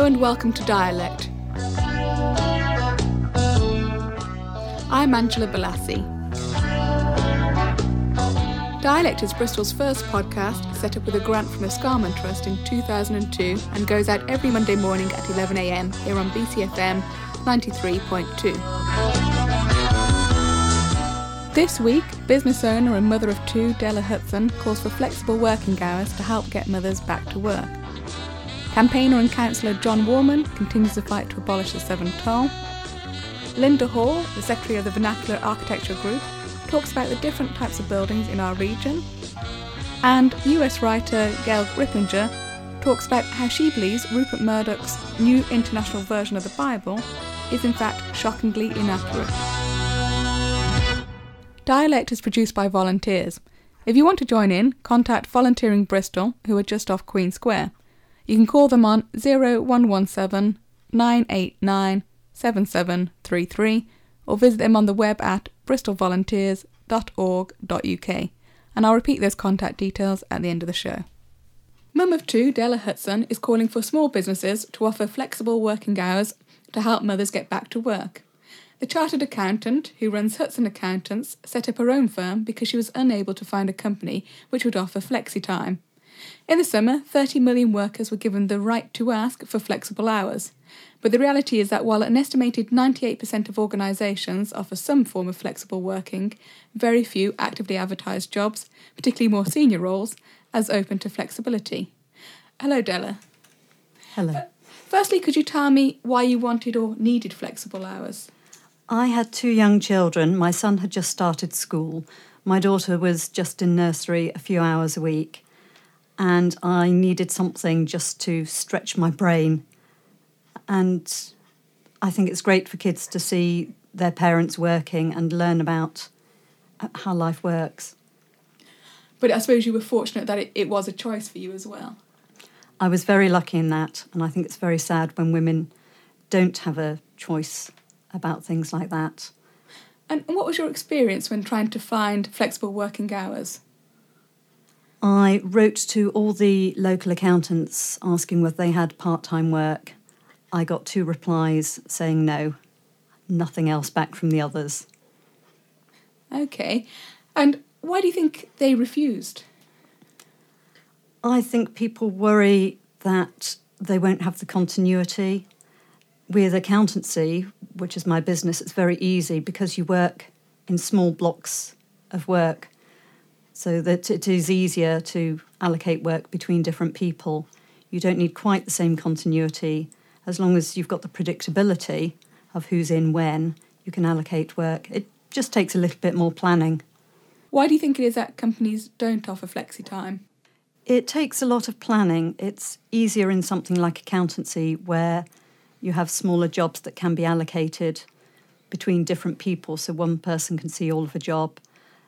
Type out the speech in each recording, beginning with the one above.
and welcome to Dialect. I'm Angela Balassi. Dialect is Bristol's first podcast, set up with a grant from the Scarman Trust in 2002 and goes out every Monday morning at 11 a.m. here on BCFM 93.2. This week, business owner and mother of two Della Hudson calls for flexible working hours to help get mothers back to work. Campaigner and councillor John Warman continues the fight to abolish the Severn toll. Linda Hall, the secretary of the Vernacular Architecture Group, talks about the different types of buildings in our region. And US writer Gail Ripplinger talks about how she believes Rupert Murdoch's new international version of the Bible is in fact shockingly inaccurate. Dialect is produced by volunteers. If you want to join in, contact Volunteering Bristol, who are just off Queen Square. You can call them on 0117 989 7733 or visit them on the web at bristolvolunteers.org.uk, and I'll repeat those contact details at the end of the show. Mum of two, Della Hudson, is calling for small businesses to offer flexible working hours to help mothers get back to work. The chartered accountant, who runs Hudson Accountants, set up her own firm because she was unable to find a company which would offer flexi-time. In the summer, 30 million workers were given the right to ask for flexible hours. But the reality is that while an estimated 98% of organisations offer some form of flexible working, very few actively advertise jobs, particularly more senior roles, as open to flexibility. Hello, Della. Hello. Firstly, could you tell me why you wanted or needed flexible hours? I had two young children. My son had just started school. My daughter was just in nursery a few hours a week. And I needed something just to stretch my brain. And I think it's great for kids to see their parents working and learn about how life works. But I suppose you were fortunate that it was a choice for you as well. I was very lucky in that, and I think it's very sad when women don't have a choice about things like that. And what was your experience when trying to find flexible working hours? I wrote to all the local accountants asking whether they had part-time work. I got 2 replies saying no, nothing else back from the others. OK. And why do you think they refused? I think people worry that they won't have the continuity. With accountancy, which is my business, it's very easy because you work in small blocks of work, so that it is easier to allocate work between different people. You don't need quite the same continuity. As long as you've got the predictability of who's in when, you can allocate work. It just takes a little bit more planning. Why do you think it is that companies don't offer flexi-time? It takes a lot of planning. It's easier in something like accountancy, where you have smaller jobs that can be allocated between different people, so one person can see all of a job.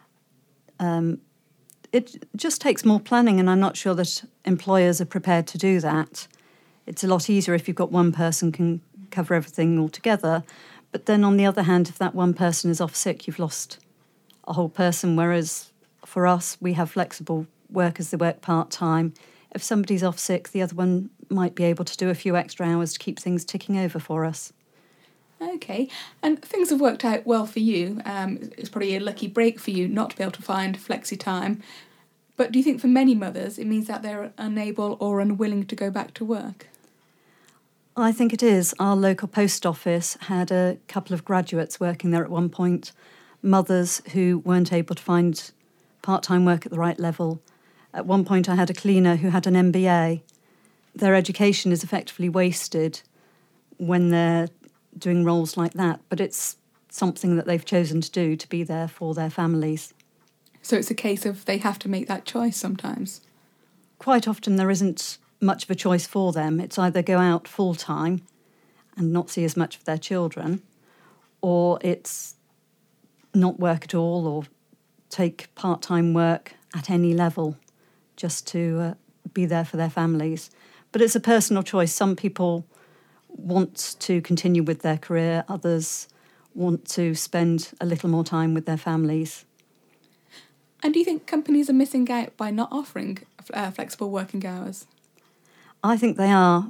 It just takes more planning, and I'm not sure that employers are prepared to do that. It's a lot easier if you've got one person can cover everything altogether, but then on the other hand, if that one person is off sick, you've lost a whole person, whereas for us, we have flexible workers that work part-time. If somebody's off sick, the other one might be able to do a few extra hours to keep things ticking over for us. OK, and things have worked out well for you. It's probably a lucky break for you not to be able to find flexi-time. But do you think for many mothers it means that they're unable or unwilling to go back to work? I think it is. Our local post office had a couple of graduates working there at one point, mothers who weren't able to find part-time work at the right level. At one point I had a cleaner who had an MBA. Their education is effectively wasted when they're doing roles like that, but it's something that they've chosen to do, to be there for their families. So it's a case of they have to make that choice sometimes? Quite often there isn't much of a choice for them. It's either go out full-time and not see as much of their children, or it's not work at all, or take part-time work at any level just to be there for their families. But it's a personal choice. Some people want to continue with their career, others want to spend a little more time with their families. And do you think companies are missing out by not offering flexible working hours? I think they are.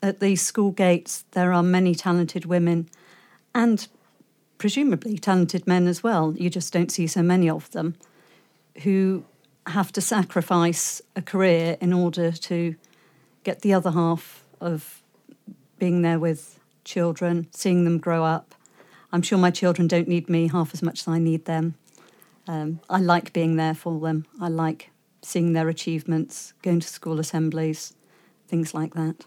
at these school gates, there are many talented women and presumably talented men as well. You just don't see so many of them who have to sacrifice a career in order to get the other half of being there with children, seeing them grow up. I'm sure my children don't need me half as much as I need them. I like being there for them. I like seeing their achievements, going to school assemblies, things like that.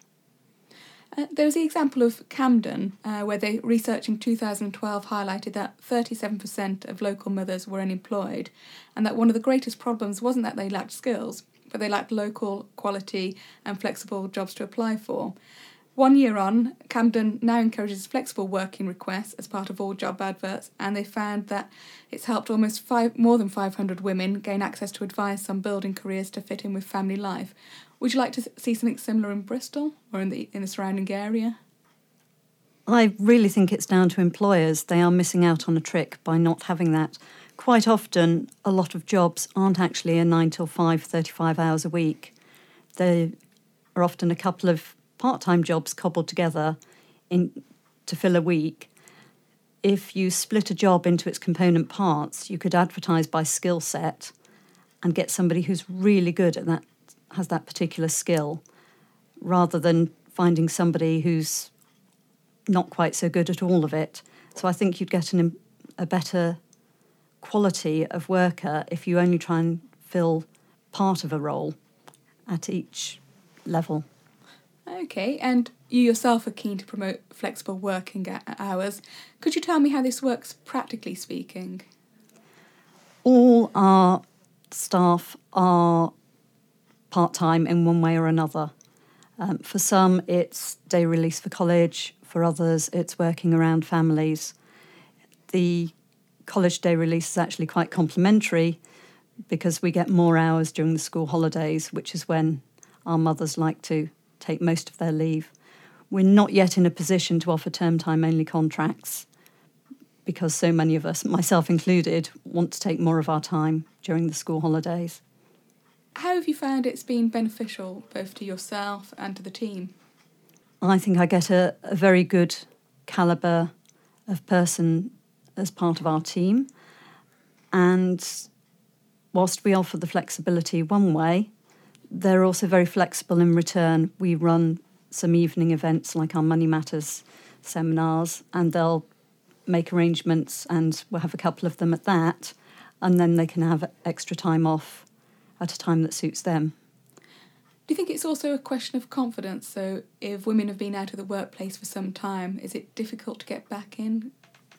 There was the example of Camden, where the research in 2012 highlighted that 37% of local mothers were unemployed, and that one of the greatest problems wasn't that they lacked skills, but they lacked local, quality and flexible jobs to apply for. 1 year on, Camden now encourages flexible working requests as part of all job adverts, and they found that it's helped almost more than 500 women gain access to advice on building careers to fit in with family life. Would you like to see something similar in Bristol or in the surrounding area? I really think it's down to employers. They are missing out on a trick by not having that. Quite often, a lot of jobs aren't actually a 9 till 5, 35 hours a week. They are often a couple of part-time jobs cobbled together to fill a week. If you split a job into its component parts, you could advertise by skill set and get somebody who's really good at that, has that particular skill, rather than finding somebody who's not quite so good at all of it. So I think you'd get a better quality of worker if you only try and fill part of a role at each level. Okay, and you yourself are keen to promote flexible working hours. Could you tell me how this works practically speaking? All our staff are part-time in one way or another. For some, it's day release for college. For others, it's working around families. The college day release is actually quite complementary because we get more hours during the school holidays, which is when our mothers like to take most of their leave. We're not yet in a position to offer term time only contracts because so many of us, myself included, want to take more of our time during the school holidays. How have you found it's been beneficial both to yourself and to the team? I think I get a very good calibre of person as part of our team. And whilst we offer the flexibility one way, they're also very flexible in return. We run some evening events like our Money Matters seminars, and they'll make arrangements, and we'll have a couple of them at that, and then they can have extra time off at a time that suits them. Do you think it's also a question of confidence? So if women have been out of the workplace for some time, is it difficult to get back in?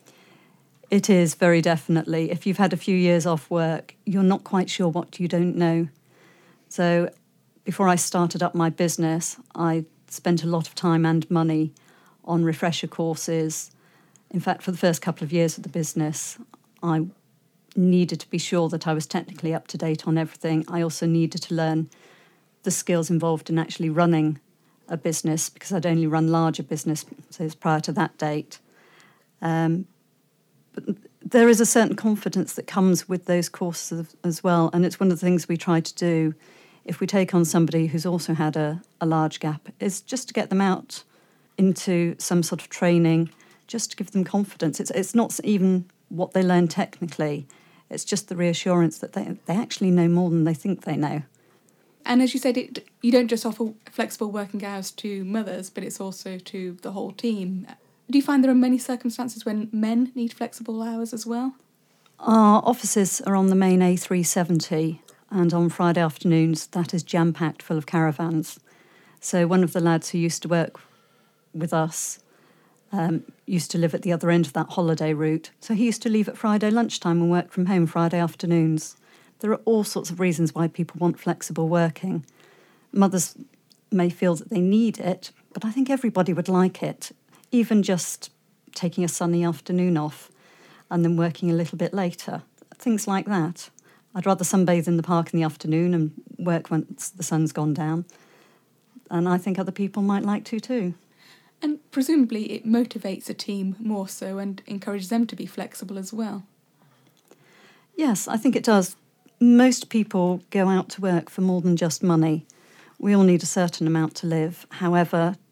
It is, very definitely. If you've had a few years off work, you're not quite sure what you don't know. So before I started up my business, I spent a lot of time and money on refresher courses. In fact, for the first couple of years of the business, I needed to be sure that I was technically up to date on everything. I also needed to learn the skills involved in actually running a business because I'd only run larger businesses prior to that date. But there is a certain confidence that comes with those courses as well, and it's one of the things we try to do if we take on somebody who's also had a large gap, is just to get them out into some sort of training, just to give them confidence. It's not even what they learn technically, it's just the reassurance that they actually know more than they think they know. And as you said, you don't just offer flexible working hours to mothers, but it's also to the whole team. Do you find there are many circumstances when men need flexible hours as well? Our offices are on the main A370, and on Friday afternoons that is jam-packed full of caravans. So one of the lads who used to work with us used to live at the other end of that holiday route. So he used to leave at Friday lunchtime and work from home Friday afternoons. There are all sorts of reasons why people want flexible working. Mothers may feel that they need it, but I think everybody would like it, even just taking a sunny afternoon off and then working a little bit later, things like that. I'd rather sunbathe in the park in the afternoon and work once the sun's gone down. And I think other people might like to too. And presumably it motivates a team more so and encourages them to be flexible as well. Yes, I think it does. Most people go out to work for more than just money. We all need a certain amount to live. However,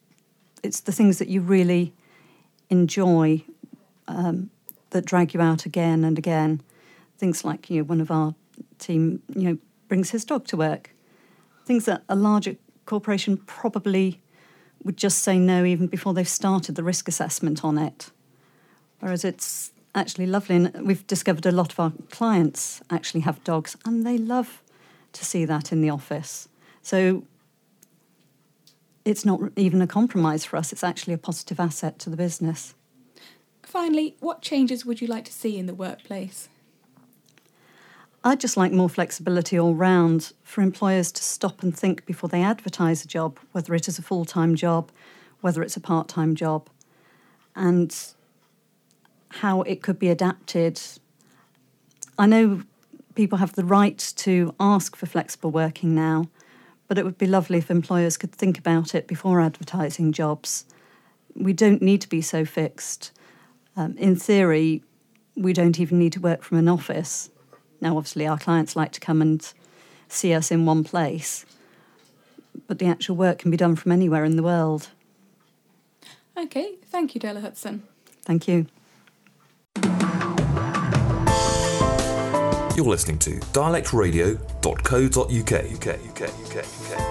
it's the things that you really enjoy that drag you out again and again. Things like, one of our team, brings his dog to work. Things that a larger corporation probably would just say no even before they've started the risk assessment on it. Whereas it's actually lovely, and we've discovered a lot of our clients actually have dogs, and they love to see that in the office. So it's not even a compromise for us, it's actually a positive asset to the business. Finally, what changes would you like to see in the workplace? I'd just like more flexibility all round for employers to stop and think before they advertise a job, whether it is a full-time job, whether it's a part-time job, and how it could be adapted. I know people have the right to ask for flexible working now, but it would be lovely if employers could think about it before advertising jobs. We don't need to be so fixed. In theory, we don't even need to work from an office. Now, obviously, our clients like to come and see us in one place, but the actual work can be done from anywhere in the world. OK, thank you, Della Hudson. Thank you. You're listening to dialectradio.co.uk.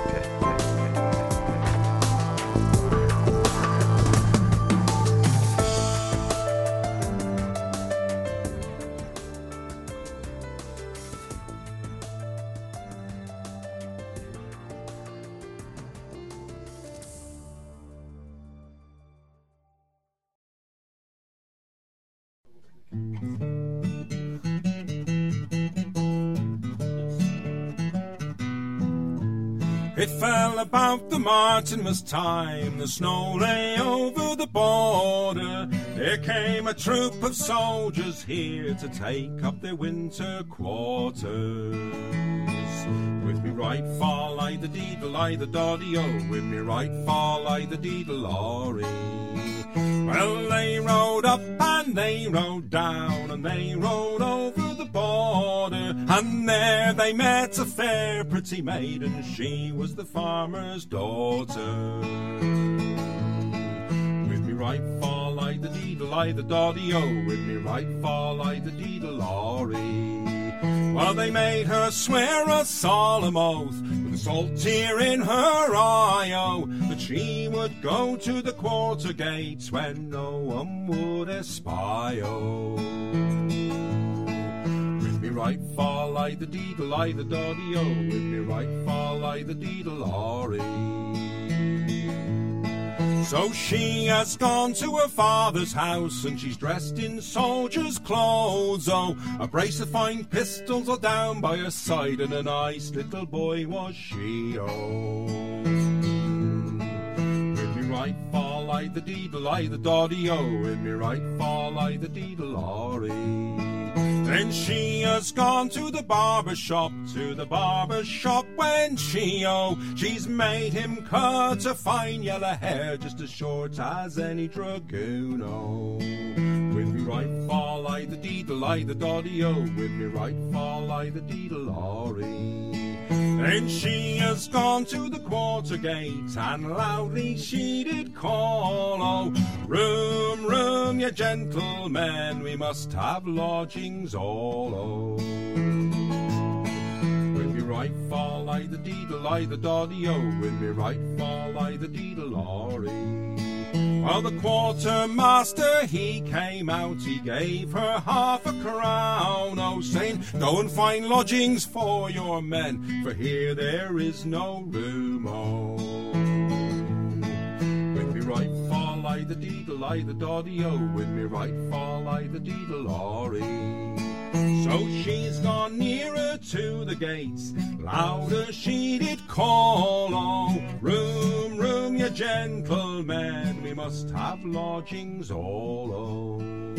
It fell about the Martinmas time, the snow lay over the border. There came a troop of soldiers here to take up their winter quarters. With me right fall I the deedle, I the doddy-o, with me right fall I the deedle-ory. Well, they rode up and they rode down and they rode over the border, and there they met a fair pretty maiden, she was the farmer's daughter. With me right fall I the deedle, I the doddy-o, with me right fall I the deedle-ory. Well, they made her swear a solemn oath, with a salt tear in her eye, oh, that she would go to the quarter gates when no one would espy, oh. With me right fall I the deedle, I the doddy-o, with me right fall I the deedle-ory. So she has gone to her father's house, and she's dressed in soldier's clothes, oh. A brace of fine pistols are down by her side, and a nice little boy was she, oh. With me right fall I the deedle, I the doddy-o, with me right fall I the deedle-ory. Then she has gone to the barber shop when she, oh, she's made him cut a fine yellow hair just as short as any dragoon, oh. With me right fall I the deedle, I the doddy-o, with me right fall I the deedle-ory. Then she has gone to the quarter gate, and loudly she did call, oh, room, room, ye gentlemen, we must have lodgings all, oh. With me right fall I the deedle, I the doddy-o, with me right fall I the deedle-ory. Well, the quartermaster, he came out, he gave her half a crown, oh, saying, go and find lodgings for your men, for here there is no room, oh. With me right fall I the deedle, I the doddy-o, with me right fall I the deedle-ory. So she's gone nearer to the gates, louder she did call, oh, room, room, ye gentlemen, we must have lodgings all, oh.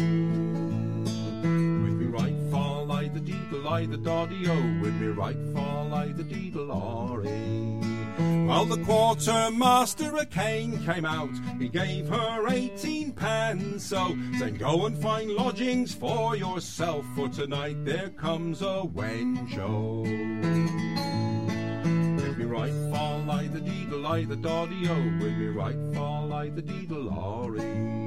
With me right fall I the deedle, I the doddy-o, with me right fall I the deedle-ory. Well, the quartermaster a cane came out, he gave her 18 pence, so saying, go and find lodgings for yourself, for tonight there comes a wench, oh. With me right fall I the deedle, deedle-I, the doddy-o, with me right fall-I, the deedle-lorry.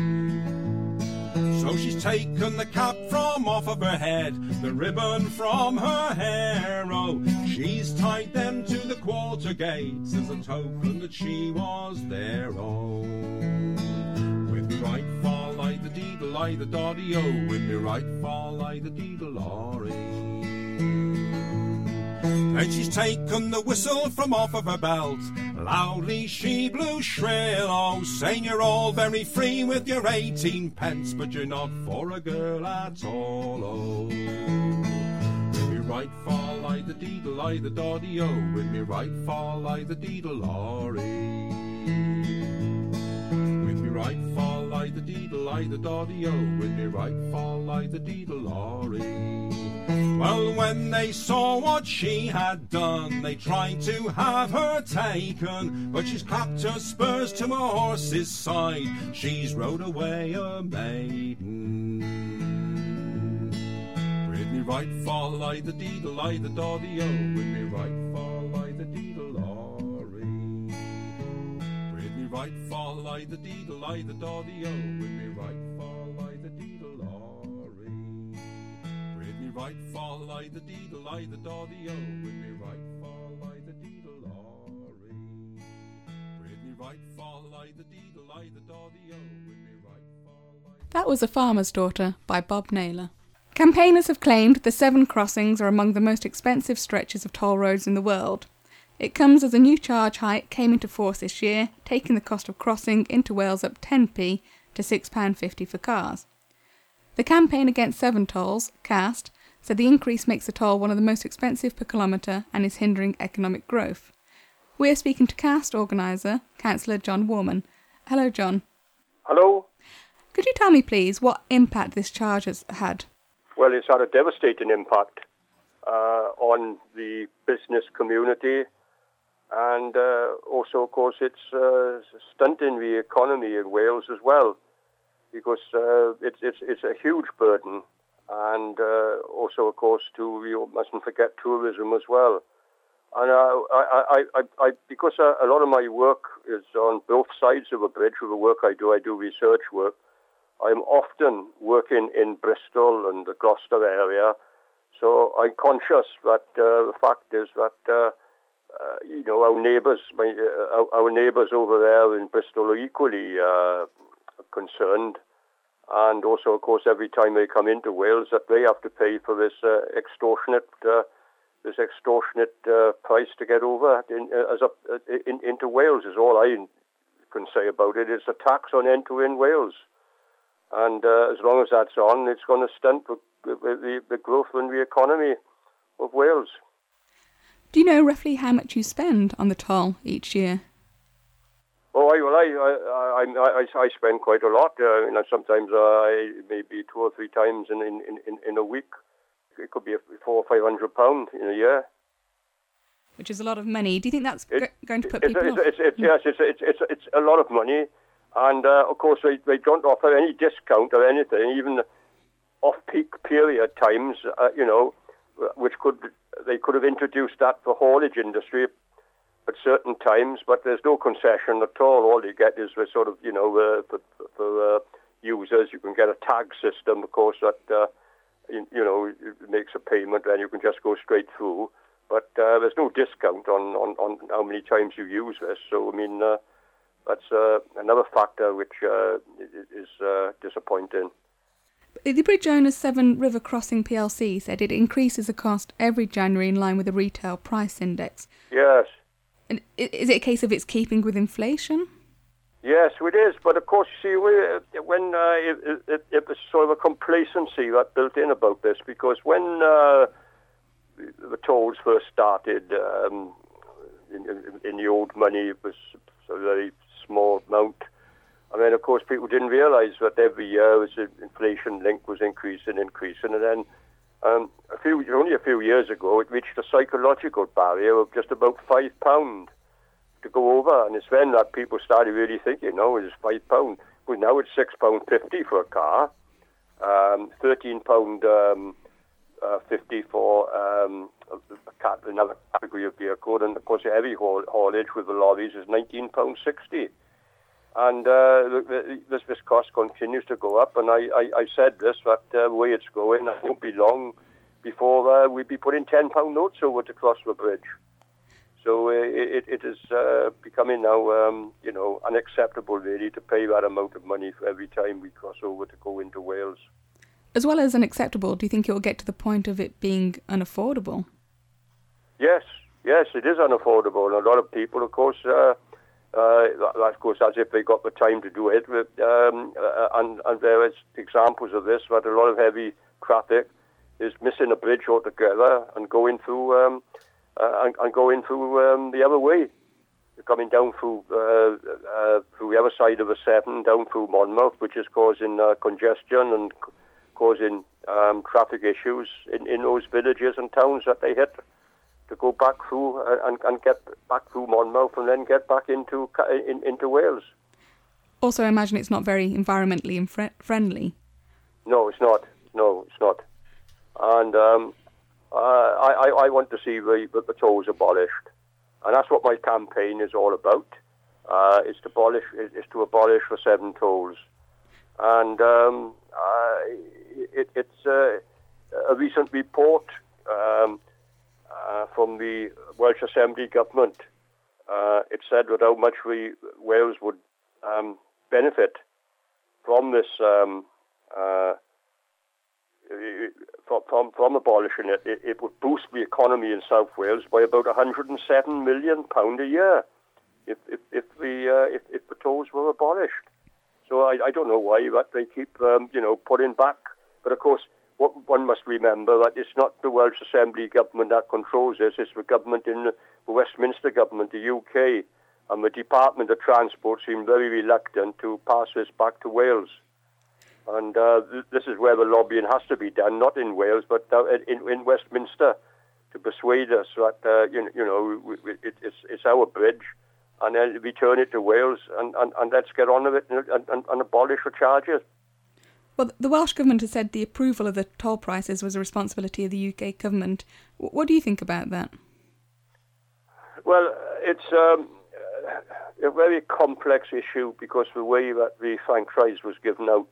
So she's taken the cap from off of her head, the ribbon from her hair, oh, she's tied them to the quarter gates as a token that she was there, oh. With me right fall-I, the deedle-I, the doddy-o, with me right fall-I, the deedle-lorry. Then she's taken the whistle from off of her belt, loudly she blew shrill, oh, saying you're all very free with your 18 pence, but you're not for a girl at all, oh. With me right fall-I, the deedle-I, the doddy-o, with me right fall-I, the deedle-lorry. With me right fall-I, the deedle-I, the doddy-o, with me right fall-I, the deedle-lorry. Well, when they saw what she had done, they tried to have her taken, but she's clapped her spurs to her horse's side, she's rode away a maiden. With me right fall-I, the deedle-I, the doddy-o, with me right fall-I, the deedle-lorry. With me right fall-I, the deedle-I, the doddy-o, with me right fall-I, the deedle-lorry. With me right fall-I, the deedle-I, the doddy-o, with me right fall-I, the deedle-lorry. With me right fall-I, the deedle-I, the doddy-o, with me right fall-I. That was A Farmer's Daughter by Bob Naylor. Campaigners have claimed the 7 crossings are among the most expensive stretches of toll roads in the world. It comes as a new charge hike came into force this year, taking the cost of crossing into Wales up 10p to £6.50 for cars. The Campaign Against 7 Tolls, CAST, said the increase makes the toll one of the most expensive per kilometre and is hindering economic growth. We're speaking to CAST organiser, Councillor John Warman. Hello, John. Hello. Could you tell me, please, what impact this charge has had? Well, it's had a devastating impact on the business community, and also, of course, it's stunting the economy in Wales as well, because it's a huge burden, and also, of course, you mustn't forget tourism as well. And I because a lot of my work is on both sides of a bridge. With the work I do research work. I'm often working in Bristol and the Gloucester area, so I'm conscious that the fact is that our neighbours over there in Bristol are equally concerned, and also, of course, every time they come into Wales, that they have to pay for this extortionate price to get over into Wales. Is all I can say about it. It's a tax on entering Wales. And as long as that's on, it's going to stunt the growth in the economy of Wales. Do you know roughly how much you spend on the toll each year? Oh, I spend quite a lot. Sometimes maybe 2 or 3 times in a week. It could be £400 or £500 in a year. Which is a lot of money. Do you think that's going to put people off? Yes, it's a lot of money. And, of course, they don't offer any discount or anything, even off-peak period times, which they could have introduced that for haulage industry at certain times, but there's no concession at all. All you get is the sort of, for users, you can get a tag system, of course, that, it makes a payment and you can just go straight through. But there's no discount on how many times you use this. So, I mean... that's another factor which is disappointing. The bridge owner's Severn River Crossing plc said it increases the cost every January in line with the retail price index. Yes. And is it a case of it's keeping with inflation? Yes, it is. But of course, you see, when it was sort of a complacency that built in about this, because when the tolls first started in the old money, it was a very small amount. And then, of course, people didn't realise that every year the inflation link was increasing. And then only a few years ago, it reached a psychological barrier of just about £5 to go over. And it's then that people started really thinking, it's £5. Well, now it's £6.50 for a car, £13.50 for another category of vehicle, and of course the heavy haulage with the lorries is £19.60. And this cost continues to go up, and I said this, that the way it's going, it won't be long before we'll be putting £10 notes over to cross the bridge. So it is becoming now, unacceptable really to pay that amount of money for every time we cross over to go into Wales. As well as unacceptable, do you think it will get to the point of it being unaffordable? Yes, it is unaffordable, and a lot of people, of course, of course, as if they got the time to do it. And there is examples of this, that a lot of heavy traffic is missing a bridge altogether and going through the other way, coming down through the other side of the Severn, down through Monmouth, which is causing congestion and causing traffic issues in those villages and towns that they hit, to go back through and get back through Monmouth and then get back into Wales. Also, I imagine it's not very environmentally friendly. No, it's not. And I want to see the tolls abolished, and that's what my campaign is all about. Is to abolish the 7 tolls, and it's a recent report from the Welsh Assembly government. It said that how much Wales would benefit from this. From abolishing it, it would boost the economy in South Wales by about £107 million a year if the tolls were abolished. So I don't know why that they keep putting back. But of course, what one must remember that it's not the Welsh Assembly government that controls this; it's the government in the Westminster government, the UK, and the Department of Transport seem very reluctant to pass this back to Wales. And this is where the lobbying has to be done, not in Wales, but in Westminster, to persuade us that it's our bridge, and then return it to Wales, and let's get on with it and abolish the charges. Well, the Welsh Government has said the approval of the toll prices was a responsibility of the UK Government. What do you think about that? Well, it's a very complex issue, because the way that the franchise was given out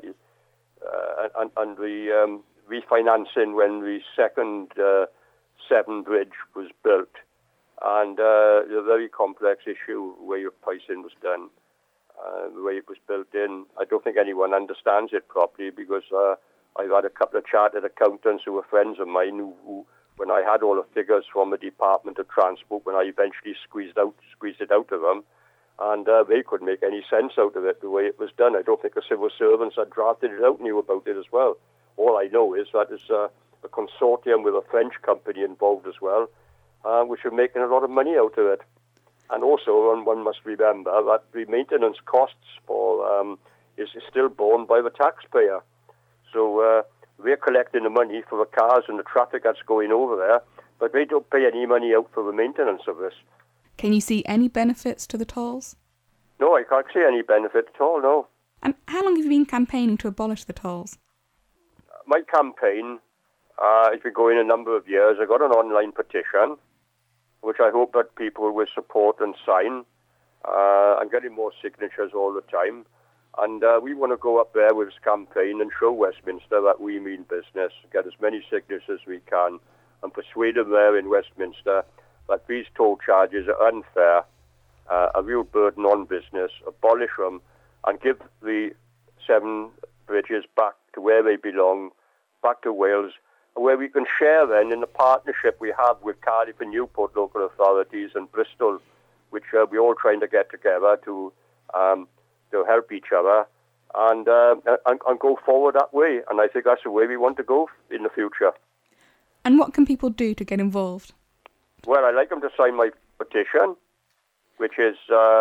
and the refinancing when the second Severn Bridge was built, and a very complex issue, the way your pricing was done, the way it was built in. I don't think anyone understands it properly, because I've had a couple of chartered accountants who were friends of mine who when I had all the figures from the Department of Transport, when I eventually squeezed it out of them, and they couldn't make any sense out of it, the way it was done. I don't think the civil servants that drafted it out knew about it as well. All I know is that it's a consortium with a French company involved as well, which are making a lot of money out of it. And also, one must remember that the maintenance costs for is still borne by the taxpayer. So we're collecting the money for the cars and the traffic that's going over there, but they don't pay any money out for the maintenance of this. Can you see any benefits to the tolls? No, I can't see any benefit at all, no. And how long have you been campaigning to abolish the tolls? My campaign has been going a number of years. I got an online petition, which I hope that people will support and sign. I'm getting more signatures all the time. And we want to go up there with this campaign and show Westminster that we mean business, get as many signatures as we can, and persuade them there in Westminster that these toll charges are unfair, a real burden on business, abolish them, and give the 7 bridges back to where they belong, back to Wales, where we can share then in the partnership we have with Cardiff and Newport local authorities and Bristol, which we're all trying to get together to help each other and go forward that way. And I think that's the way we want to go in the future. And what can people do to get involved? Well, I'd like them to sign my petition, which is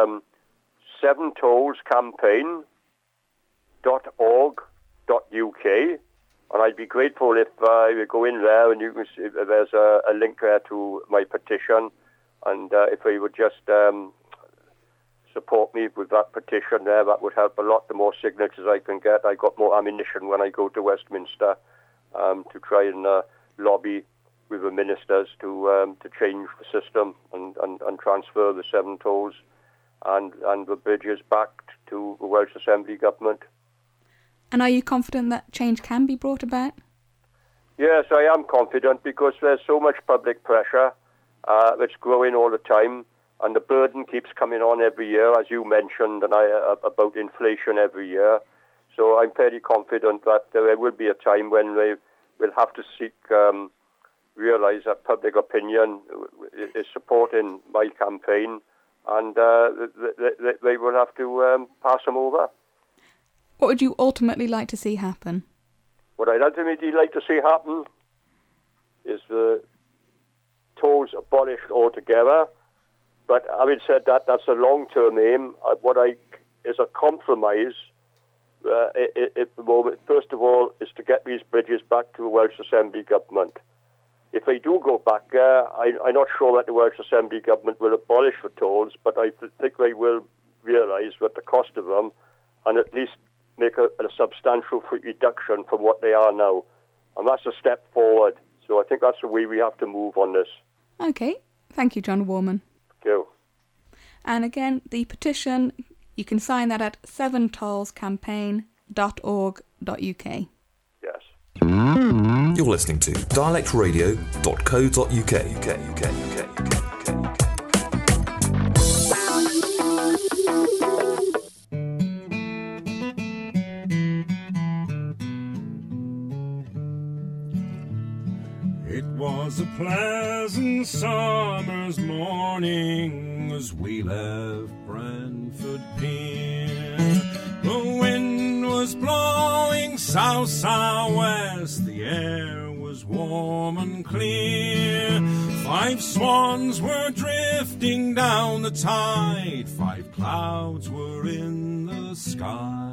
7tollscampaign.org.uk. And I'd be grateful if you go in there and you can see there's a link there to my petition. And if you would just support me with that petition there, that would help a lot. The more signatures I can get, I got more ammunition when I go to Westminster to try and lobby with the ministers to change the system and transfer the 7 tolls and the bridges back to the Welsh Assembly government. And are you confident that change can be brought about? Yes, I am confident because there's so much public pressure that's growing all the time, and the burden keeps coming on every year, as you mentioned, and about inflation every year. So I'm fairly confident that there will be a time when they will have to realise that public opinion is supporting my campaign, and they will have to pass them over. What would you ultimately like to see happen? What I'd ultimately like to see happen is the tolls abolished altogether. But having said that, that's a long-term aim. What is a compromise at the moment, first of all, is to get these bridges back to the Welsh Assembly government. If they do go back there, I'm not sure that the Welsh Assembly government will abolish the tolls, but I think they will realise that the cost of them, and at least make a substantial reduction from what they are now. And that's a step forward. So I think that's the way we have to move on this. OK. Thank you, John Warman. Thank you. And again, the petition, you can sign that at 7tollscampaign.org.uk. Yes. You're listening to dialectradio.co.uk. It was a pleasant summer's morning as we left Brentford Pier. The wind was blowing south-southwest, the air was warm and clear. 5 swans were drifting down the tide, 5 clouds were in the sky.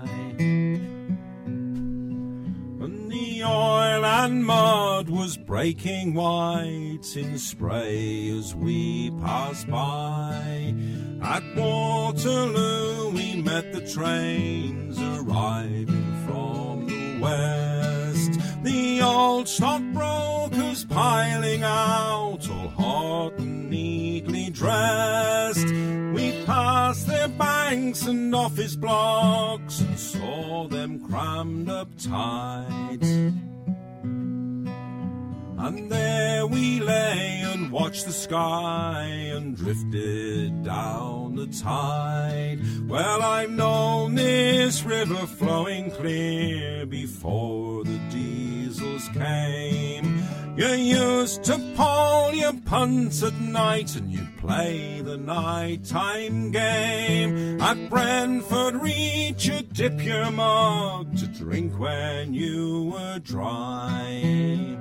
And the oil and mud was breaking white in spray as we passed by. At Waterloo we met the trains arriving from the west. The old stockbrokers piling out, all hot and neatly dressed. We passed their banks and office blocks and saw them crammed up tight. And there we lay and watched the sky and drifted down the tide. Well, I've known this river flowing clear before the diesels came. You used to pole your punts at night and you'd play the nighttime game. At Brentford Reach you'd dip your mug to drink when you were dry.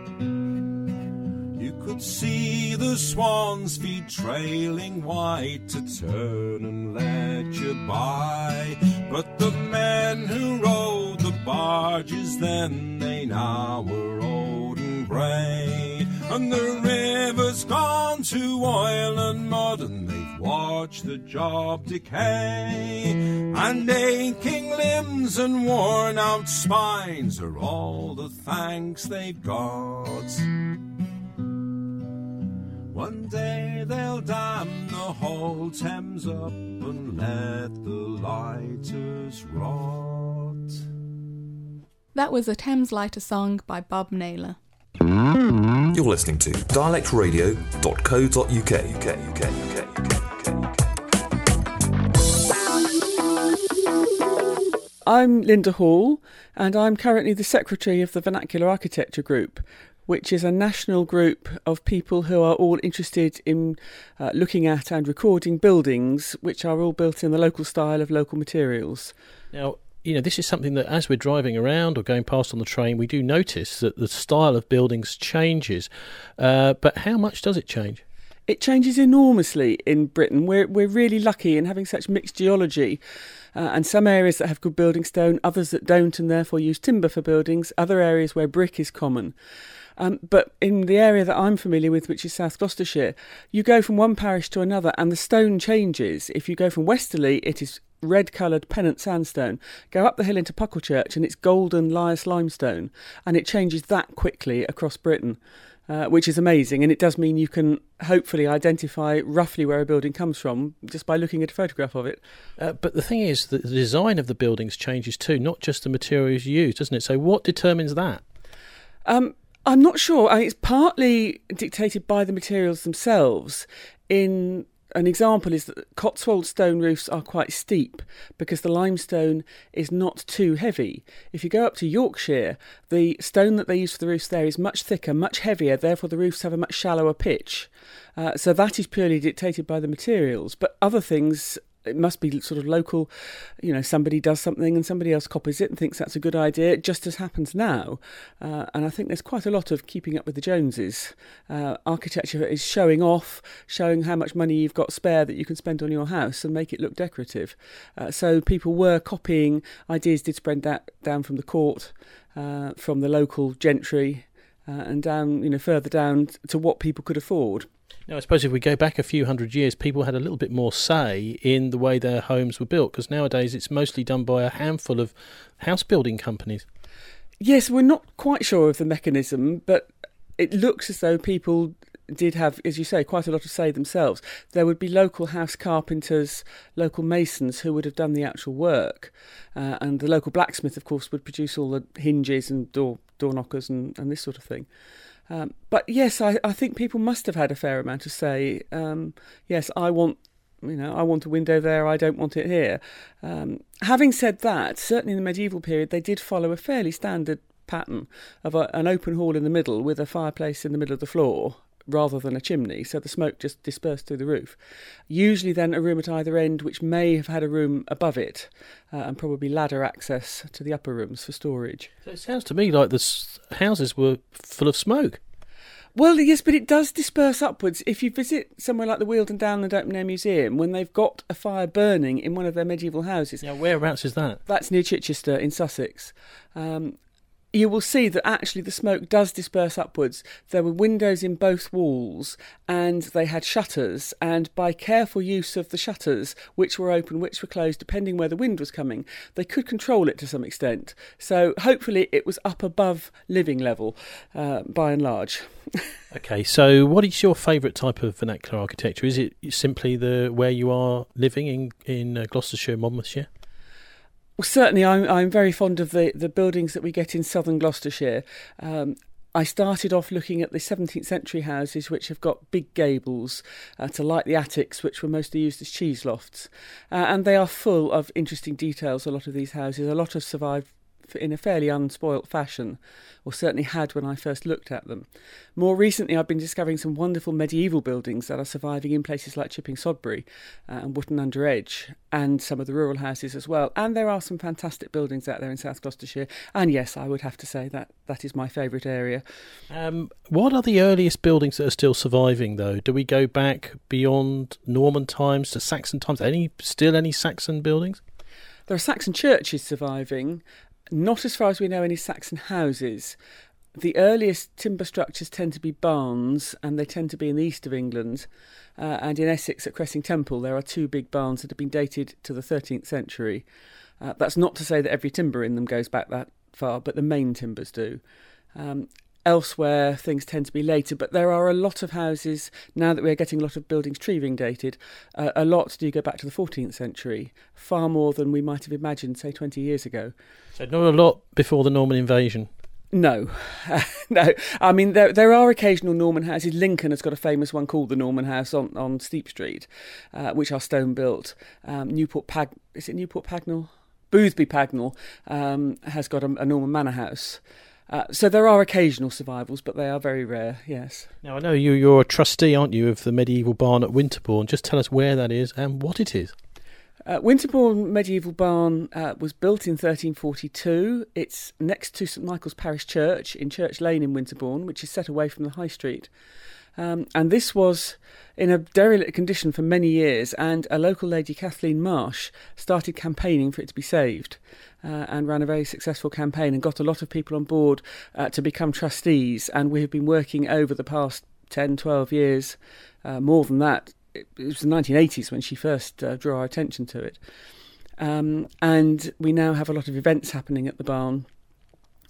You could see the swan's feet trailing white to turn and let you by. But the men who rowed the barges then, they now were old and grey. And the river's gone to oil and mud and they've watched the job decay. And aching limbs and worn out spines are all the thanks they've got. One day they'll dam the whole Thames up and let the lighters rot. That was a Thames Lighter song by Bob Naylor. You're listening to dialectradio.co.uk. I'm Linda Hall, and I'm currently the secretary of the Vernacular Architecture Group, which is a national group of people who are all interested in looking at and recording buildings which are all built in the local style of local materials. Now, this is something that as we're driving around or going past on the train, we do notice that the style of buildings changes. But how much does it change? It changes enormously in Britain. We're really lucky in having such mixed geology. And some areas that have good building stone, others that don't and therefore use timber for buildings, other areas where brick is common. But in the area that I'm familiar with, which is South Gloucestershire, you go from one parish to another and the stone changes. If you go from Westerly, it is red-coloured Pennant sandstone. Go up the hill into Pucklechurch and it's golden Lias limestone. And it changes that quickly across Britain. which is amazing. And it does mean you can hopefully identify roughly where a building comes from just by looking at a photograph of it. But the thing is that the design of the buildings changes too, not just the materials used, doesn't it? So what determines that? I'm not sure. It's partly dictated by the materials themselves. An example is that Cotswold stone roofs are quite steep because the limestone is not too heavy. If you go up to Yorkshire, the stone that they use for the roofs there is much thicker, much heavier, therefore the roofs have a much shallower pitch. So that is purely dictated by the materials. But other things, it must be sort of local, somebody does something and somebody else copies it and thinks that's a good idea, just as happens now. And I think there's quite a lot of keeping up with the Joneses. Architecture is showing off, showing how much money you've got spare that you can spend on your house and make it look decorative. So people were copying, ideas did spread down from the court, from the local gentry, and down, further down to what people could afford. Now, I suppose if we go back a few hundred years, people had a little bit more say in the way their homes were built, because nowadays it's mostly done by a handful of house building companies. Yes, we're not quite sure of the mechanism, but it looks as though people did have, as you say, quite a lot of say themselves. There would be local house carpenters, local masons who would have done the actual work, and the local blacksmith, of course, would produce all the hinges and door knockers and this sort of thing. But yes, I think people must have had a fair amount of say. Yes, I want a window there, I don't want it here. Having said that, certainly in the medieval period, they did follow a fairly standard pattern of an open hall in the middle with a fireplace in the middle of the floor, rather than a chimney, so the smoke just dispersed through the roof. Usually then a room at either end, which may have had a room above it, and probably ladder access to the upper rooms for storage. So it sounds to me like the houses were full of smoke. Well, yes, but it does disperse upwards. If you visit somewhere like the Weald Downland Open Air Museum, when they've got a fire burning in one of their medieval houses... Yeah, whereabouts is that? That's near Chichester in Sussex. You will see that actually the smoke does disperse upwards. There were windows in both walls and they had shutters, and by careful use of the shutters, which were open, which were closed, depending where the wind was coming, they could control it to some extent. So hopefully it was up above living level, by and large. Okay, so what is your favourite type of vernacular architecture? Is it simply where you are living in Gloucestershire and Monmouthshire? Well, certainly I'm very fond of the buildings that we get in southern Gloucestershire. I started off looking at the 17th century houses which have got big gables to light the attics, which were mostly used as cheese lofts. And they are full of interesting details, a lot of these houses. A lot have survived in a fairly unspoilt fashion, or certainly had when I first looked at them. More recently, I've been discovering some wonderful medieval buildings that are surviving in places like Chipping Sodbury and Wootton Under Edge, and some of the rural houses as well. And there are some fantastic buildings out there in South Gloucestershire. And yes, I would have to say that is my favourite area. What are the earliest buildings that are still surviving, though? Do we go back beyond Norman times to Saxon times? Still any Saxon buildings? There are Saxon churches surviving. Not as far as we know any Saxon houses. The earliest timber structures tend to be barns, and they tend to be in the east of England. And in Essex at Cressing Temple, there are two big barns that have been dated to the 13th century. That's not to say that every timber in them goes back that far, but the main timbers do. Elsewhere, things tend to be later, but there are a lot of houses, now that we're getting a lot of buildings tree ring dated, a lot do go back to the 14th century, far more than we might have imagined, say, 20 years ago. So not a lot before the Norman invasion? No. No. I mean, there are occasional Norman houses. Lincoln has got a famous one called the Norman House on Steep Street, which are stone-built. Newport Pagnell? Boothby Pagnell has got a Norman manor house. So there are occasional survivals, but they are very rare, yes. Now, I know you're a trustee, aren't you, of the medieval barn at Winterbourne. Just tell us where that is and what it is. Winterbourne Medieval Barn was built in 1342. It's next to St Michael's Parish Church in Church Lane in Winterbourne, which is set away from the High Street. And this was in a derelict condition for many years, and a local lady, Kathleen Marsh, started campaigning for it to be saved and ran a very successful campaign and got a lot of people on board to become trustees. And we have been working over the past 10, 12 years, more than that. It was the 1980s when she first drew our attention to it. And we now have a lot of events happening at the barn.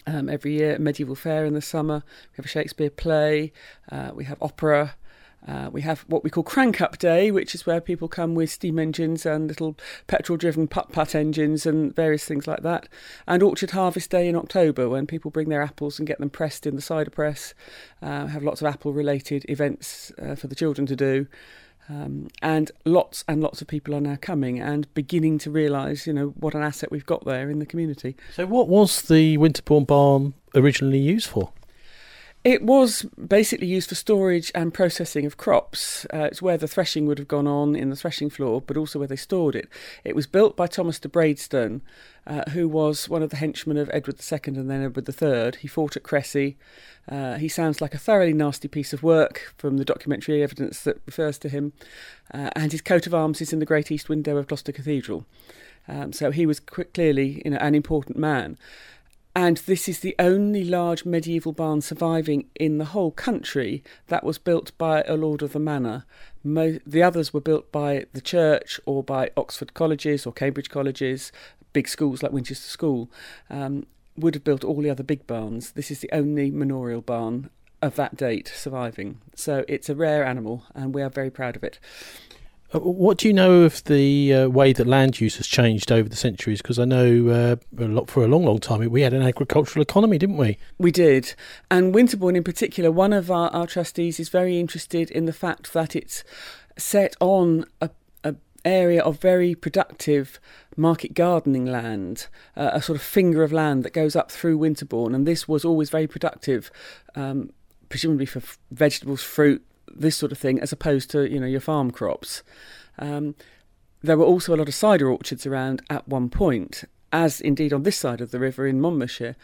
every year, a medieval fair in the summer. We have a Shakespeare play. We have opera. We have what we call Crank-Up Day, which is where people come with steam engines and little petrol-driven putt-putt engines and various things like that. And Orchard Harvest Day in October, when people bring their apples and get them pressed in the cider press. Have lots of apple-related events for the children to do. And lots of people are now coming and beginning to realise, what an asset we've got there in the community. So what was the Winterbourne Barn originally used for? It was basically used for storage and processing of crops. It's where the threshing would have gone on in the threshing floor, but also where they stored it. It was built by Thomas de Braidstone, who was one of the henchmen of Edward II and then Edward III. He fought at Cressy. He sounds like a thoroughly nasty piece of work from the documentary evidence that refers to him. And his coat of arms is in the great east window of Gloucester Cathedral. So he was clearly an important man. And this is the only large medieval barn surviving in the whole country that was built by a lord of the manor. The others were built by the church or by Oxford colleges or Cambridge colleges. Big schools like Winchester School would have built all the other big barns. This is the only manorial barn of that date surviving. So it's a rare animal and we are very proud of it. What do you know of the way that land use has changed over the centuries? Because I know for a long time we had an agricultural economy, didn't we? We did. And Winterbourne in particular, one of our trustees is very interested in the fact that it's set on a area of very productive market gardening land, a sort of finger of land that goes up through Winterbourne. And this was always very productive, presumably for vegetables, fruit, this sort of thing, as opposed to, your farm crops. There were also a lot of cider orchards around at one point, as indeed on this side of the river in Monmouthshire.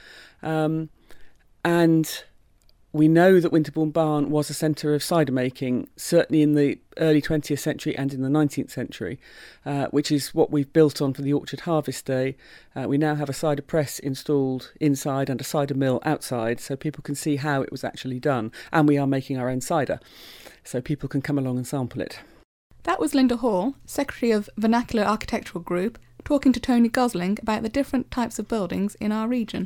And we know that Winterbourne Barn was a centre of cider making, certainly in the early 20th century and in the 19th century, which is what we've built on for the Orchard Harvest Day. We now have a cider press installed inside and a cider mill outside, so people can see how it was actually done. And we are making our own cider, so people can come along and sample it. That was Linda Hall, Secretary of Vernacular Architectural Group, talking to Tony Gosling about the different types of buildings in our region.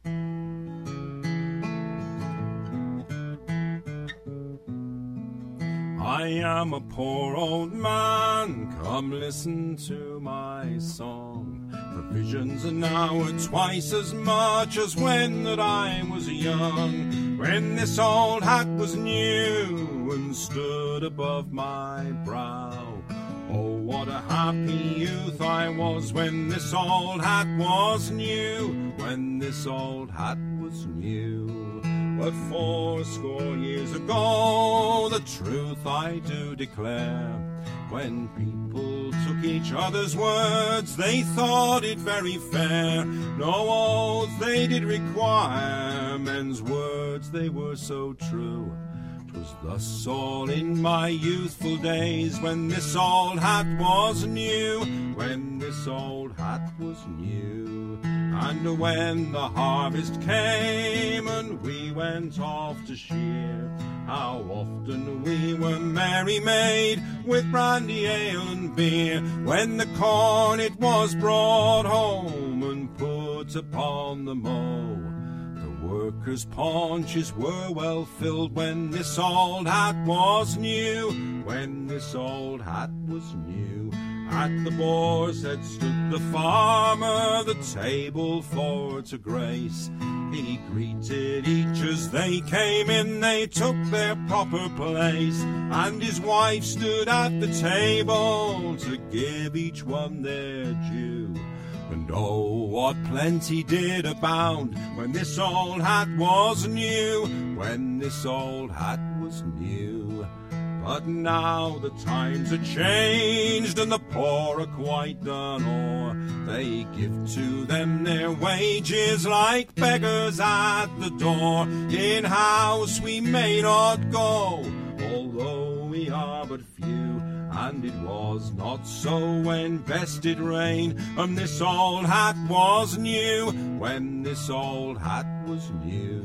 I am a poor old man, come listen to my song. Provisions are now at twice as much as when that I was young, when this old hat was new and stood above my brow. Oh, what a happy youth I was when this old hat was new, when this old hat was new. But 80 years ago, the truth I do declare, when people took each other's words, they thought it very fair. No oaths they did require, men's words they were so true. 'Twas thus all in my youthful days, when this old hat was new, when this old hat was new. And when the harvest came and we went off to shear, how often we were merry made with brandy, ale and beer, when the corn it was brought home and put upon the mow. The workers' paunches were well filled when this old hat was new, when this old hat was new. At the boar's head stood the farmer, the table for to grace. He greeted each as they came in, they took their proper place. And his wife stood at the table to give each one their due. And oh, what plenty did abound when this old hat was new, when this old hat was new. But now the times are changed and the poor are quite done o'er. They give to them their wages like beggars at the door. In house we may not go, although we are but few. And it was not so when best did reign, and this old hat was new, when this old hat was new.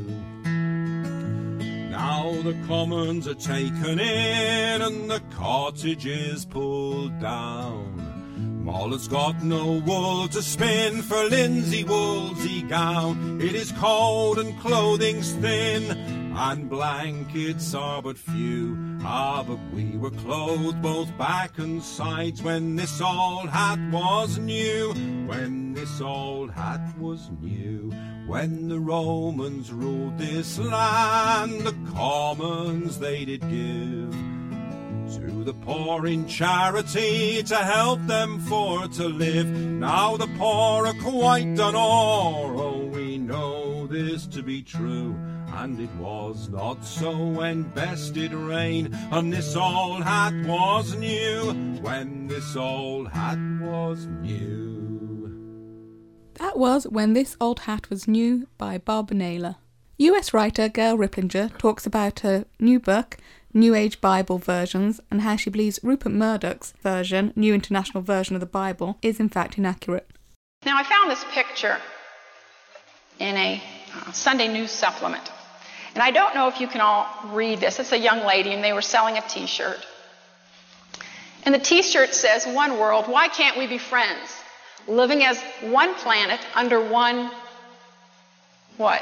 Now the commons are taken in and the cottages pulled down. Mollett's got no wool to spin for linsey woolsey gown. It is cold and clothing's thin, and blankets are but few. But we were clothed both back and sides when this old hat was new. When this old hat was new. When the Romans ruled this land, the commons they did give to the poor in charity, to help them for to live. Now the poor are quite done o'er, oh, we know this to be true. And it was not so when best did reign, and this old hat was new. When this old hat was new. That was When This Old Hat Was New by Bob Naylor. US writer Gail Riplinger talks about her new book, New Age Bible Versions, and how she believes Rupert Murdoch's version, New International Version of the Bible, is in fact inaccurate. Now, I found this picture in a Sunday news supplement. And I don't know if you can all read this. It's a young lady, and they were selling a T-shirt. And the T-shirt says, "One world, why can't we be friends? Living as one planet under one..." what?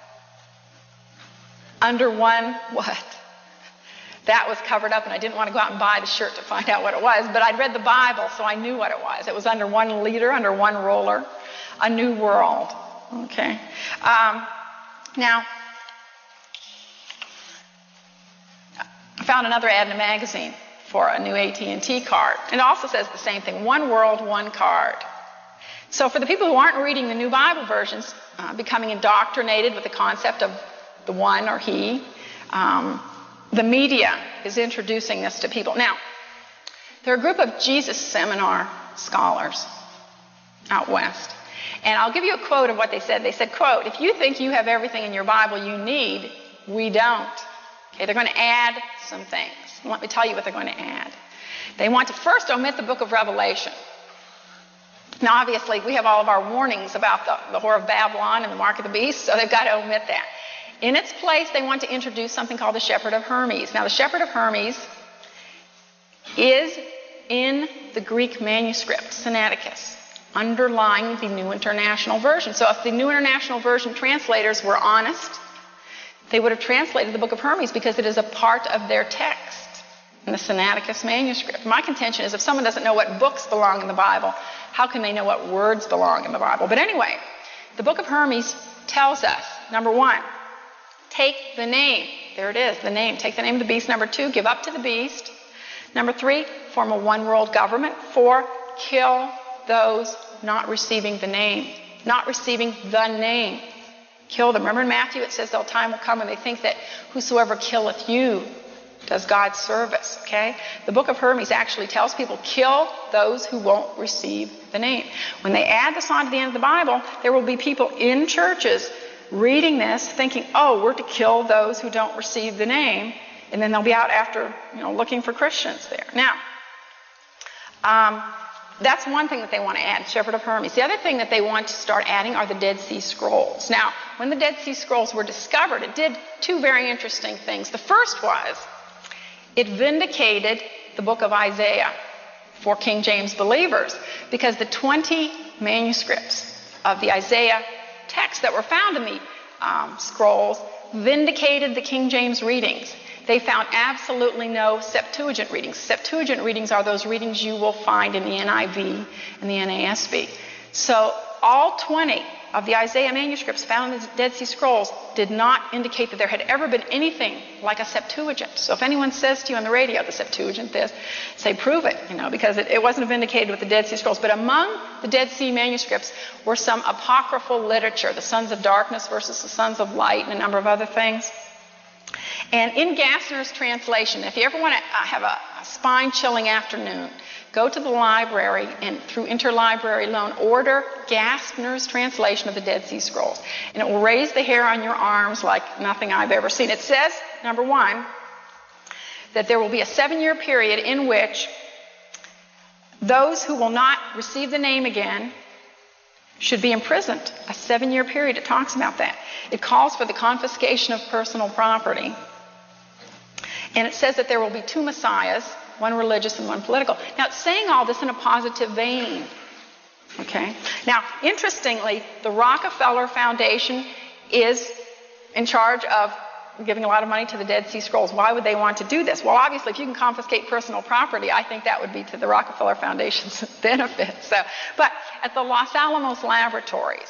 Under one what? That was covered up, and I didn't want to go out and buy the shirt to find out what it was, but I'd read the Bible, so I knew what it was. It was under one leader, under one ruler, a new world. Okay. Now, I found another ad in a magazine for a new AT&T card. And it also says the same thing, one world, one card. So for the people who aren't reading the new Bible versions, becoming indoctrinated with the concept of the one or he, the media is introducing this to people. Now, there are a group of Jesus Seminar scholars out west. And I'll give you a quote of what they said. They said, quote, "If you think you have everything in your Bible you need, we don't." Okay, they're going to add some things. Let me tell you what they're going to add. They want to first omit the book of Revelation. Now, obviously, we have all of our warnings about the Whore of Babylon and the Mark of the Beast, so they've got to omit that. In its place, they want to introduce something called the Shepherd of Hermes. Now, the Shepherd of Hermes is in the Greek manuscript, Sinaiticus, underlying the New International Version. So if the New International Version translators were honest, they would have translated the book of Hermes because it is a part of their text in the Sinaiticus manuscript. My contention is if someone doesn't know what books belong in the Bible, how can they know what words belong in the Bible? But anyway, the book of Hermes tells us, number one, take the name. There it is, the name. Take the name of the beast. Number two, give up to the beast. Number three, form a one-world government. 4, kill those not receiving the name. Not receiving the name. Kill them. Remember in Matthew it says, "The time will come when they think that whosoever killeth you does God's service." Okay? The book of Hermes actually tells people, kill those who won't receive the name. When they add this on to the end of the Bible, there will be people in churches reading this thinking, oh, we're to kill those who don't receive the name, and then they'll be out after, looking for Christians there. Now, that's one thing that they want to add, Shepherd of Hermes. The other thing that they want to start adding are the Dead Sea Scrolls. Now, when the Dead Sea Scrolls were discovered, it did two very interesting things. The first was, it vindicated the book of Isaiah for King James believers, because the 20 manuscripts of the Isaiah text that were found in the scrolls vindicated the King James readings. They found absolutely no Septuagint readings. Septuagint readings are those readings you will find in the NIV and the NASB. So all 20 of the Isaiah manuscripts found in the Dead Sea Scrolls did not indicate that there had ever been anything like a Septuagint. So if anyone says to you on the radio, the Septuagint this, say, prove it, because it wasn't vindicated with the Dead Sea Scrolls. But among the Dead Sea manuscripts were some apocryphal literature, the sons of darkness versus the sons of light, and a number of other things. And in Gassner's translation, if you ever want to have a spine-chilling afternoon, go to the library and through interlibrary loan, order Gassner's translation of the Dead Sea Scrolls. And it will raise the hair on your arms like nothing I've ever seen. It says, number one, that there will be a 7-year period in which those who will not receive the name again should be imprisoned. A 7-year period, it talks about that. It calls for the confiscation of personal property. And it says that there will be 2 messiahs, one religious and one political. Now, it's saying all this in a positive vein. Okay? Now, interestingly, the Rockefeller Foundation is in charge of giving a lot of money to the Dead Sea Scrolls. Why would they want to do this? Well, obviously, if you can confiscate personal property, I think that would be to the Rockefeller Foundation's benefit. But at the Los Alamos Laboratories,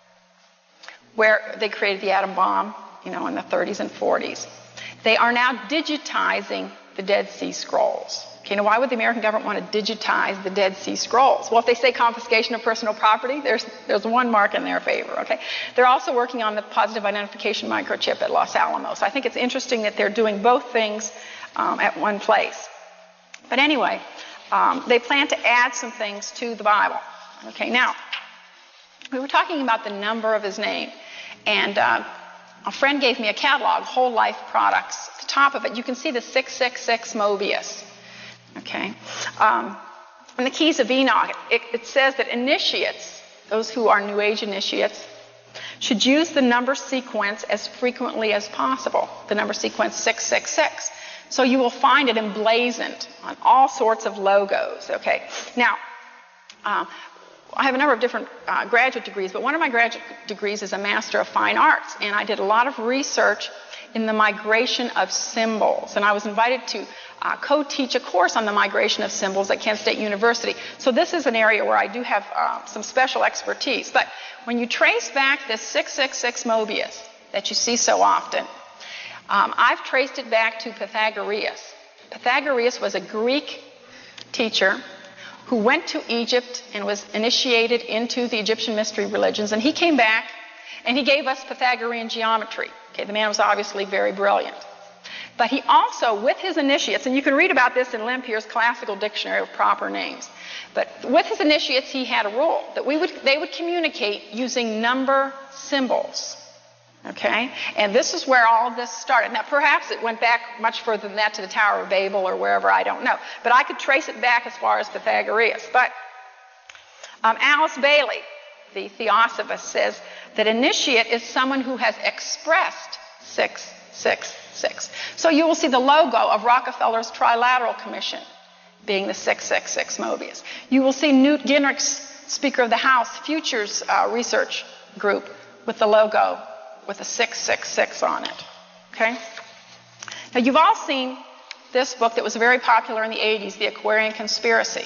where they created the atom bomb, in the 30s and 40s, they are now digitizing the Dead Sea Scrolls. Okay, now why would the American government want to digitize the Dead Sea Scrolls? Well, if they say confiscation of personal property, there's one mark in their favor, okay? They're also working on the positive identification microchip at Los Alamos. I think it's interesting that they're doing both things at one place. But anyway, they plan to add some things to the Bible. Okay, now, we were talking about the number of his name, and a friend gave me a catalog, Whole Life Products. At the top of it, you can see the 666 Mobius. Okay. In the Keys of Enoch, it says that initiates, those who are New Age initiates, should use the number sequence as frequently as possible, the number sequence 666. So you will find it emblazoned on all sorts of logos. Okay. Now, I have a number of different graduate degrees, but one of my graduate degrees is a Master of Fine Arts, and I did a lot of research in the migration of symbols, and I was invited to co-teach a course on the migration of symbols at Kent State University. So this is an area where I do have some special expertise. But when you trace back this 666 Mobius that you see so often, I've traced it back to Pythagoras. Pythagoras was a Greek teacher who went to Egypt and was initiated into the Egyptian mystery religions, and he came back and he gave us Pythagorean geometry. Okay, the man was obviously very brilliant. But he also, with his initiates, and you can read about this in Lempier's Classical Dictionary of Proper Names, but with his initiates he had a rule that they would communicate using number symbols. Okay? And this is where all of this started. Now, perhaps it went back much further than that to the Tower of Babel or wherever, I don't know. But I could trace it back as far as Pythagoras. But Alice Bailey, the Theosophist, says that initiate is someone who has expressed 666. So you will see the logo of Rockefeller's Trilateral Commission being the 666 Mobius. You will see Newt Gingrich, Speaker of the House, Futures Research Group, with the logo with a 666 on it. Okay? Now, you've all seen this book that was very popular in the 80s, The Aquarian Conspiracy.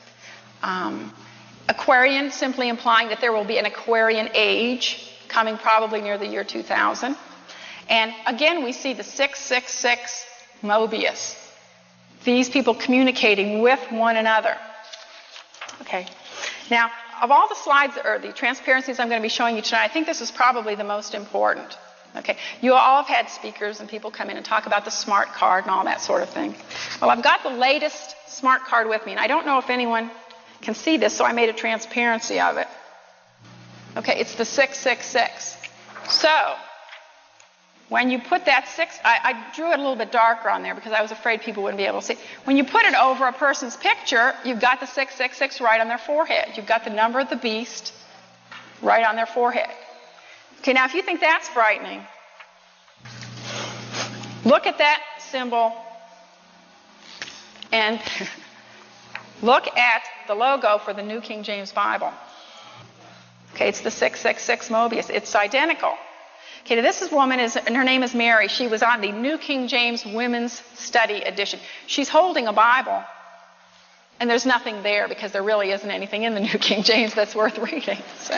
Aquarian simply implying that there will be an Aquarian age coming probably near the year 2000. And again, we see the 666 Mobius. These people communicating with one another. Okay. Now, of all the slides or the transparencies I'm going to be showing you tonight, I think this is probably the most important. Okay. You all have had speakers and people come in and talk about the smart card and all that sort of thing. Well, I've got the latest smart card with me, and I don't know if anyone can see this, so I made a transparency of it. Okay, it's the 666. So, when you put that I drew it a little bit darker on there because I was afraid people wouldn't be able to see. When you put it over a person's picture, you've got the 666 right on their forehead. You've got the number of the beast right on their forehead. Okay, now if you think that's frightening, look at that symbol and look at the logo for the New King James Bible. Okay, it's the 666 Mobius. It's identical. Okay, now this woman and her name is Mary. She was on the New King James Women's Study Edition. She's holding a Bible, and there's nothing there because there really isn't anything in the New King James that's worth reading. So.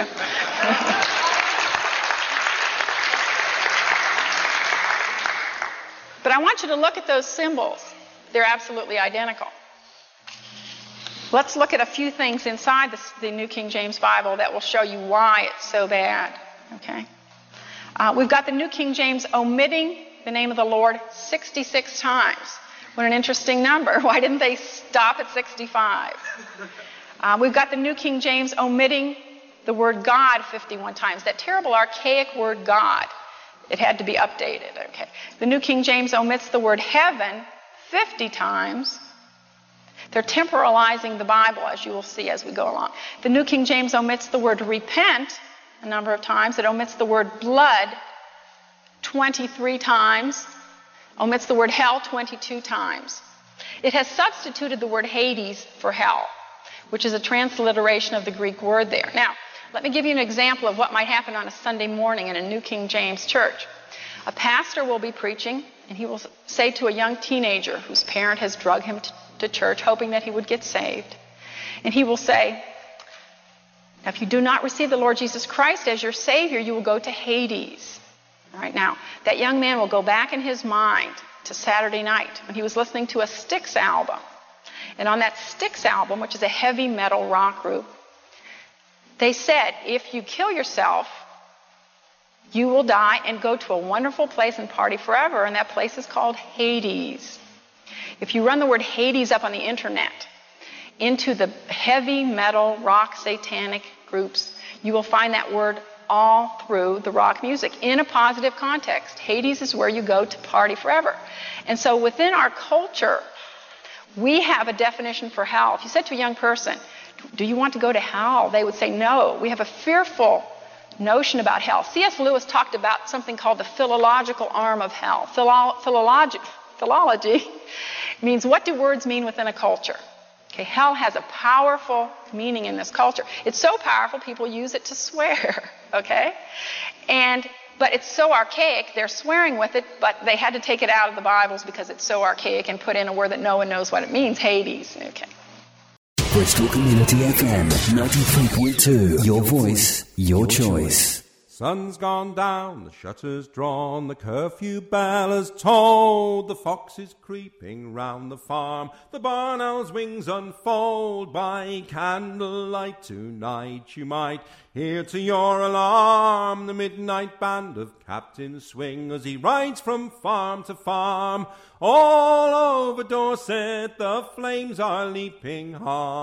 But I want you to look at those symbols. They're absolutely identical. Let's look at a few things inside the New King James Bible that will show you why it's so bad. Okay. We've got the New King James omitting the name of the Lord 66 times. What an interesting number. Why didn't they stop at 65? We've got the New King James omitting the word God 51 times. That terrible archaic word God. It had to be updated. Okay. The New King James omits the word heaven 50 times. They're temporalizing the Bible, as you will see as we go along. The New King James omits the word repent a number of times. It omits the word blood 23 times. Omits the word hell 22 times. It has substituted the word Hades for hell, which is a transliteration of the Greek word there. Now, let me give you an example of what might happen on a Sunday morning in a New King James church. A pastor will be preaching, and he will say to a young teenager whose parent has drugged him to church, hoping that he would get saved. And he will say, now, if you do not receive the Lord Jesus Christ as your Savior, you will go to Hades. All right, now, that young man will go back in his mind to Saturday night when he was listening to a Styx album. And on that Styx album, which is a heavy metal rock group, they said, if you kill yourself, you will die and go to a wonderful place and party forever, and that place is called Hades. If you run the word Hades up on the internet into the heavy metal rock satanic groups, you will find that word all through the rock music in a positive context. Hades is where you go to party forever. And so within our culture, we have a definition for hell. If you said to a young person, do you want to go to hell? They would say no. We have a fearful notion about hell. C.S. Lewis talked about something called the philological arm of hell. Philology means, what do words mean within a culture? Okay, hell has a powerful meaning in this culture. It's so powerful, people use it to swear, okay? But it's so archaic, they're swearing with it, but they had to take it out of the Bibles because it's so archaic and put in a word that no one knows what it means, Hades, okay. Bristol Community FM 93.2. Your voice, your choice. Sun's gone down, the shutter's drawn, the curfew bell has tolled, the fox is creeping round the farm, the barn owl's wings unfold. By candlelight tonight you might hear to your alarm the midnight band of Captain Swing as he rides from farm to farm. All over Dorset the flames are leaping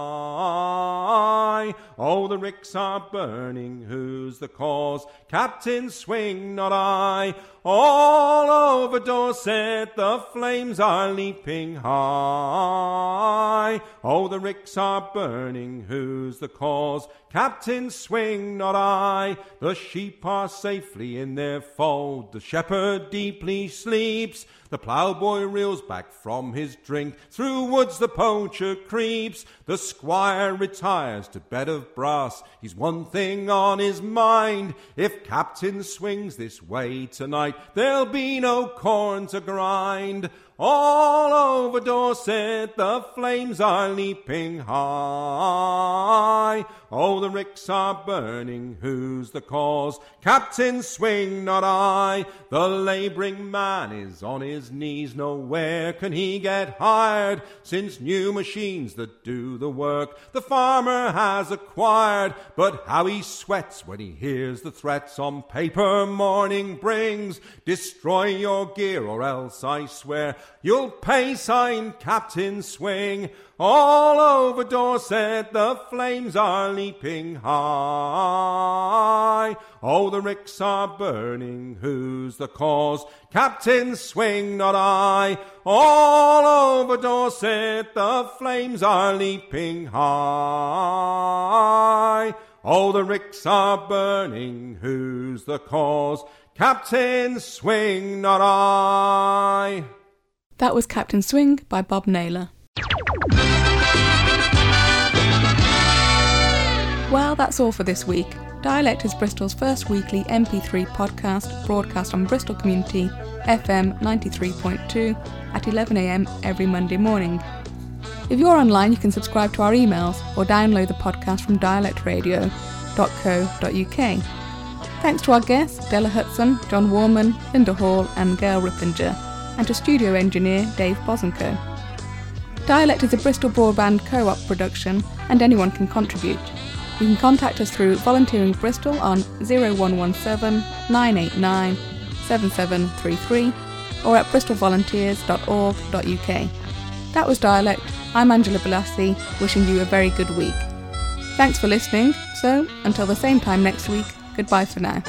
high. Oh, the ricks are burning, who's the cause? Captain Swing, not I. All over Dorset the flames are leaping high. Oh, the ricks are burning, who's the cause? Captain Swing, not I. The sheep are safely in their fold, the shepherd deeply sleeps, the ploughboy reels back from his drink, through woods the poacher creeps, the squire retires to bed of brass, he's one thing on his mind, if Captain Swings this way tonight, there'll be no corn to grind. All over Dorset the flames are leaping high. Oh, the ricks are burning, who's the cause? Captain Swing, not I. The labouring man is on his knees, nowhere can he get hired, since new machines that do the work the farmer has acquired. But how he sweats when he hears the threats on paper morning brings, destroy your gear or else I swear you'll pay, signed Captain Swing. All over Dorset the flames are leaping high. Oh, the ricks are burning, who's the cause? Captain Swing, not I. All over Dorset the flames are leaping high. Oh, the ricks are burning, who's the cause? Captain Swing, not I. That was Captain Swing by Bob Naylor. Well, that's all for this week. Dialect is Bristol's first weekly MP3 podcast, broadcast on Bristol Community FM 93.2 at 11 a.m. every Monday morning. If you're online, you can subscribe to our emails or download the podcast from dialectradio.co.uk. Thanks to our guests, Della Hudson, John Warman, Linda Hall and Gail Rippinger, and to studio engineer Dave Bosenko. Dialect is a Bristol Broadband co-op production, and anyone can contribute. You can contact us through Volunteering Bristol on 0117 989 7733 or at bristolvolunteers.org.uk. That was Dialect. I'm Angela Balassi, wishing you a very good week. Thanks for listening, so until the same time next week, goodbye for now.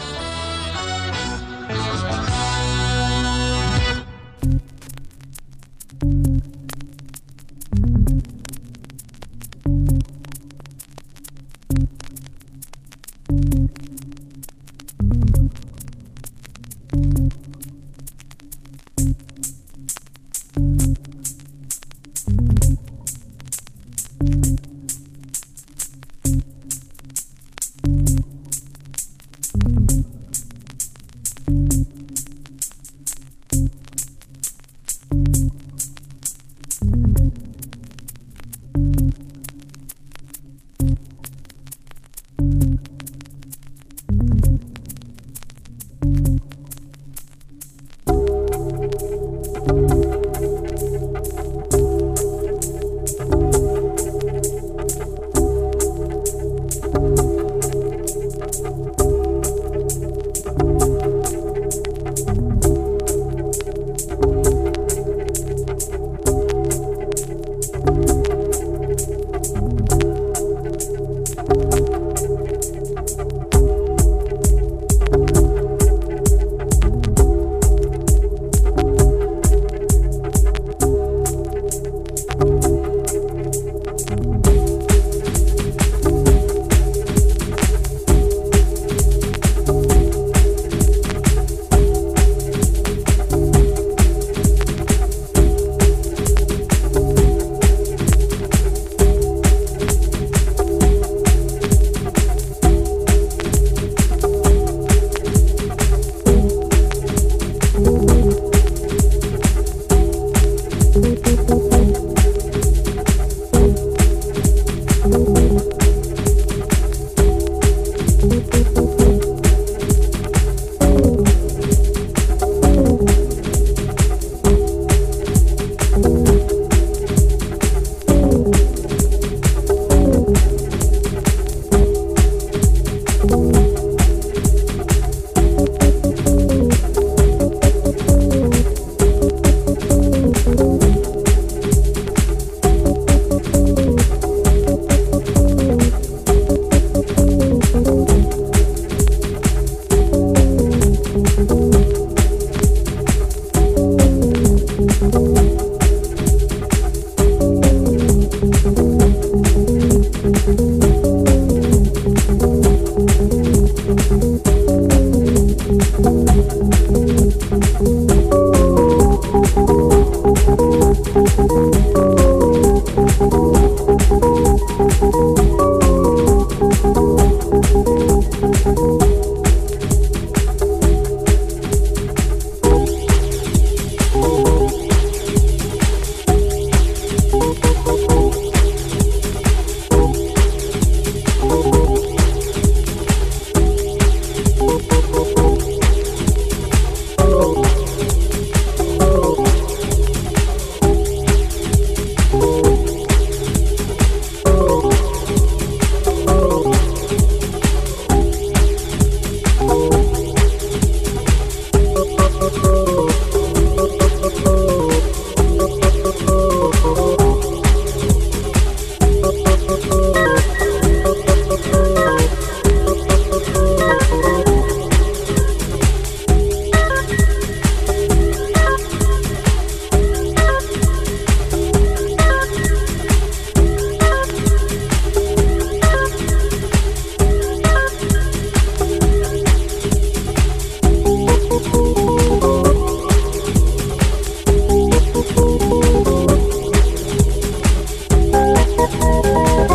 FM.